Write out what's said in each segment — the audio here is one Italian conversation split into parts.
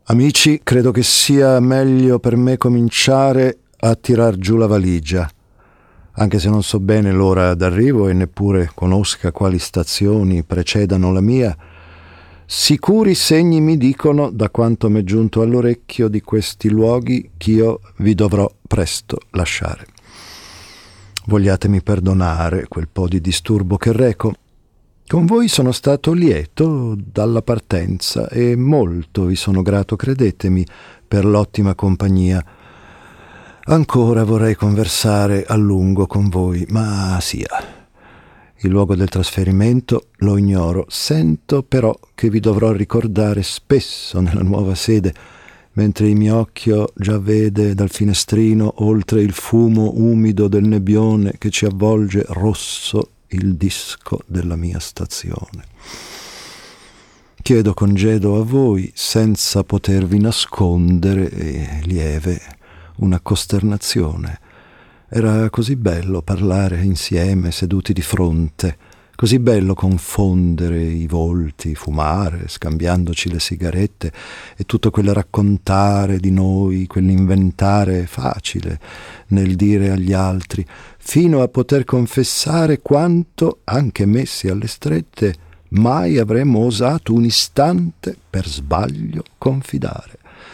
Amici, credo che sia meglio per me cominciare a tirar giù la valigia, anche se non so bene l'ora d'arrivo e neppure conosca quali stazioni precedano la mia. Sicuri segni mi dicono, da quanto m'è giunto all'orecchio di questi luoghi, ch'io vi dovrò presto lasciare. Vogliatemi perdonare quel po' di disturbo che reco. Con voi sono stato lieto dalla partenza e molto vi sono grato, credetemi, per l'ottima compagnia. Ancora vorrei conversare a lungo con voi, ma sia. Il luogo del trasferimento lo ignoro. Sento però che vi dovrò ricordare spesso nella nuova sede, mentre il mio occhio già vede dal finestrino, oltre il fumo umido del nebbione che ci avvolge, rosso il disco della mia stazione. Chiedo congedo a voi senza potervi nascondere, e lieve, una costernazione. Era così bello parlare insieme, seduti di fronte, così bello confondere i volti, fumare, scambiandoci le sigarette, e tutto quel raccontare di noi, quell'inventare facile nel dire agli altri, fino a poter confessare quanto, anche messi alle strette, mai avremmo osato un istante per sbaglio confidare.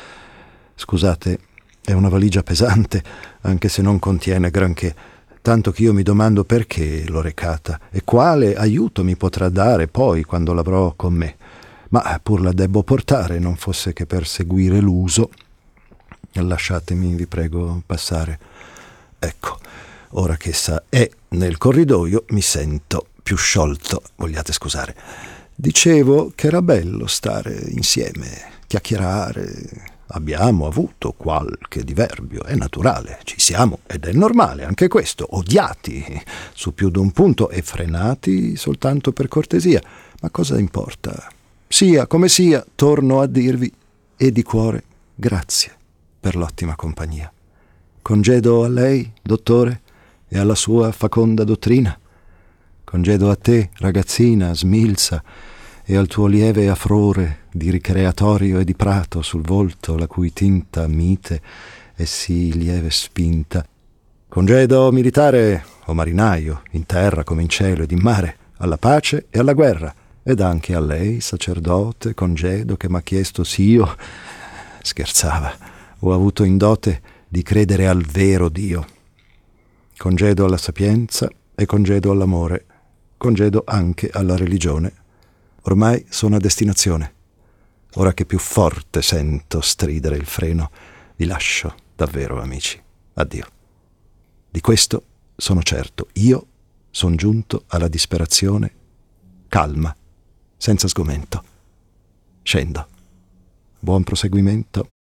Scusate, è una valigia pesante, anche se non contiene granché, tanto che io mi domando perché l'ho recata e quale aiuto mi potrà dare poi quando l'avrò con me. Ma pur la debbo portare, non fosse che per seguire l'uso. Lasciatemi, vi prego, passare. Ecco, ora che essa è nel corridoio mi sento più sciolto, vogliate scusare. Dicevo che era bello stare insieme, chiacchierare. Abbiamo avuto qualche diverbio, è naturale, ci siamo ed è normale anche questo, odiati su più d'un punto e frenati soltanto per cortesia, ma cosa importa? Sia come sia, torno a dirvi, e di cuore, grazie per l'ottima compagnia. Congedo a lei, dottore, e alla sua faconda dottrina. Congedo a te, ragazzina, smilza, e al tuo lieve afrore di ricreatorio e di prato sul volto, la cui tinta mite e sì lieve spinta. Congedo militare o marinaio, in terra come in cielo ed in mare, alla pace e alla guerra, ed anche a lei, sacerdote, congedo che m'ha chiesto s'io, scherzava, ho avuto in dote di credere al vero Dio. Congedo alla sapienza e congedo all'amore, congedo anche alla religione. Ormai sono a destinazione. Ora che più forte sento stridere il freno, vi lascio davvero, amici. Addio. Di questo sono certo. Io son giunto alla disperazione calma, senza sgomento. Scendo. Buon proseguimento.